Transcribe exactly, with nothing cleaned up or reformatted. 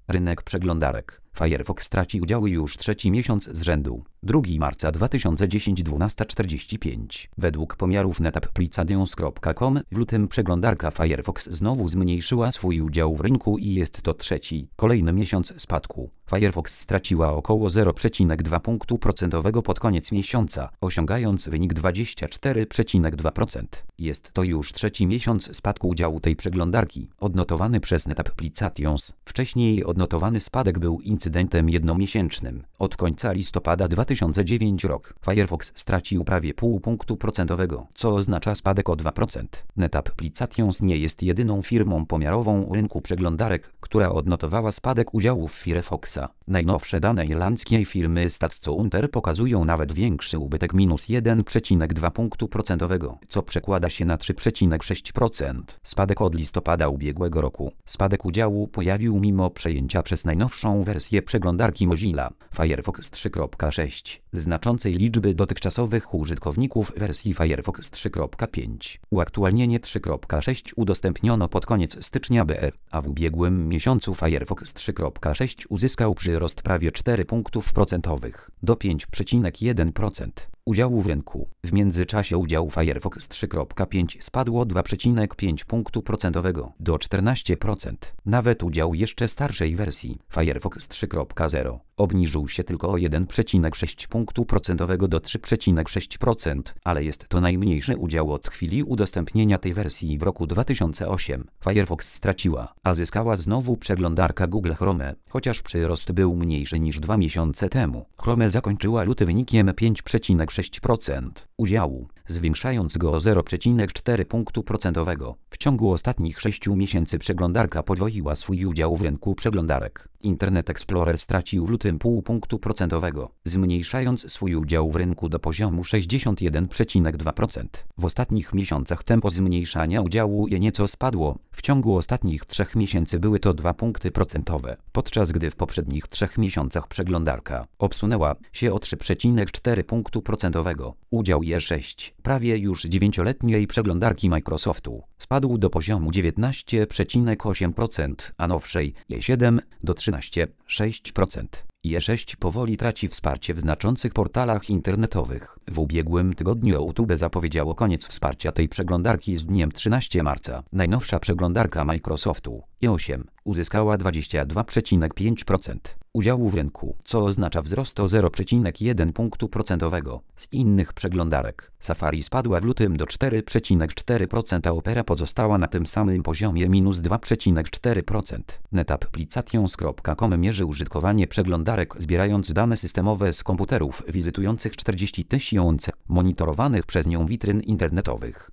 Rynek przeglądarek. Firefox straci udziały już trzeci miesiąc z rzędu. drugiego marca dwa tysiące dziesiątego dwunasta czterdzieści pięć. Według pomiarów netapplications kropka com w lutym przeglądarka Firefox znowu zmniejszyła swój udział w rynku i jest to trzeci, kolejny miesiąc spadku. Firefox straciła około zero przecinek dwa punktu procentowego pod koniec miesiąca, osiągając wynik dwadzieścia cztery przecinek dwa procent. Jest to już trzeci miesiąc spadku udziału tej przeglądarki, odnotowany przez netapplications. Wcześniej odnotowany spadek był incydentem jednomiesięcznym. Od końca listopada dwa tysiące dziewiątego rok Firefox stracił prawie pół punktu procentowego, co oznacza spadek o dwa procent. Netapplications nie jest jedyną firmą pomiarową rynku przeglądarek, która odnotowała spadek udziałów Firefoxa. Najnowsze dane irlandzkiej firmy StatCounter pokazują nawet większy ubytek minus jeden przecinek dwa punktu procentowego, co przekłada się na trzy przecinek sześć procent. Spadek od listopada ubiegłego roku. Spadek udziału pojawił mimo przejęcia przez najnowszą wersję przeglądarki Mozilla Firefox trzy kropka sześć znaczącej liczby dotychczasowych użytkowników wersji Firefox trzy kropka pięć. Uaktualnienie trzy kropka sześć udostępniono pod koniec stycznia B R, a w ubiegłym miesiącu Firefox trzy kropka sześć uzyskał przyrost prawie czterech punktów procentowych do pięć przecinek jeden procent. Udziału w rynku. W międzyczasie udział Firefox trzy kropka pięć spadł o dwa przecinek pięć punktu procentowego do czternaście procent. Nawet udział jeszcze starszej wersji Firefox trzy kropka zero obniżył się tylko o jeden przecinek sześć punktu procentowego do trzy przecinek sześć procent, ale jest to najmniejszy udział od chwili udostępnienia tej wersji w roku dwa tysiące ósmym. Firefox straciła, a zyskała znowu przeglądarka Google Chrome, chociaż przyrost był mniejszy niż dwa miesiące temu. Chrome zakończyła luty wynikiem pięć przecinek sześć procent udziału, zwiększając go o zero przecinek cztery punktu procentowego. W ciągu ostatnich sześciu miesięcy przeglądarka podwoiła swój udział w rynku przeglądarek. Internet Explorer stracił w lutym pół punktu procentowego, zmniejszając swój udział w rynku do poziomu sześćdziesiąt jeden przecinek dwa procent. W ostatnich miesiącach tempo zmniejszania udziału je nieco spadło. W ciągu ostatnich trzech miesięcy były to dwa punkty procentowe, podczas gdy w poprzednich trzech miesiącach przeglądarka obsunęła się o trzy przecinek cztery punktu procentowego. Udział J sześć, prawie już dziewięcioletniej przeglądarki Microsoftu, spadł do poziomu dziewiętnaście przecinek osiem procent, a nowszej J siedem do trzynaście przecinek sześć procent. J sześć powoli traci wsparcie w znaczących portalach internetowych. W ubiegłym tygodniu YouTube zapowiedziało koniec wsparcia tej przeglądarki z dniem trzynastego marca. Najnowsza przeglądarka Microsoftu, J osiem, uzyskała dwadzieścia dwa przecinek pięć procent udziału w rynku, co oznacza wzrost o zero przecinek jeden punktu procentowego. Z innych przeglądarek Safari spadła w lutym do cztery przecinek cztery procent, a Opera pozostała na tym samym poziomie minus dwa przecinek cztery procent. netapplications kropka com mierzy użytkowanie przeglądarek, zbierając dane systemowe z komputerów wizytujących czterdzieści tysięcy monitorowanych przez nią witryn internetowych.